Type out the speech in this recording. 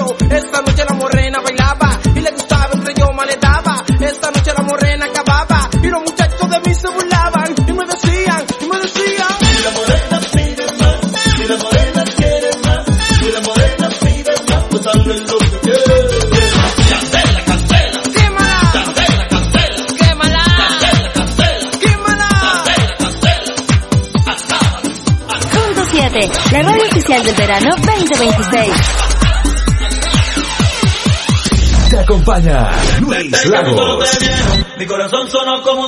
pero esta noche la morena bailaba y le gustaba entre yo más le daba. Esta noche la morena acababa y los muchachos de mí se burlaban y me decían, si la morena pide más, si la morena quiere más, si la morena pide más, pues dale lo que quiere. Cancela, cancela. quémala, Cancela, cancela. quémala, Cancela, cancela. quémala. Cancela, cancela. Punto 7, la radio oficial del verano 2026. Te acompaña Luis Lagos. Mi corazón sonó como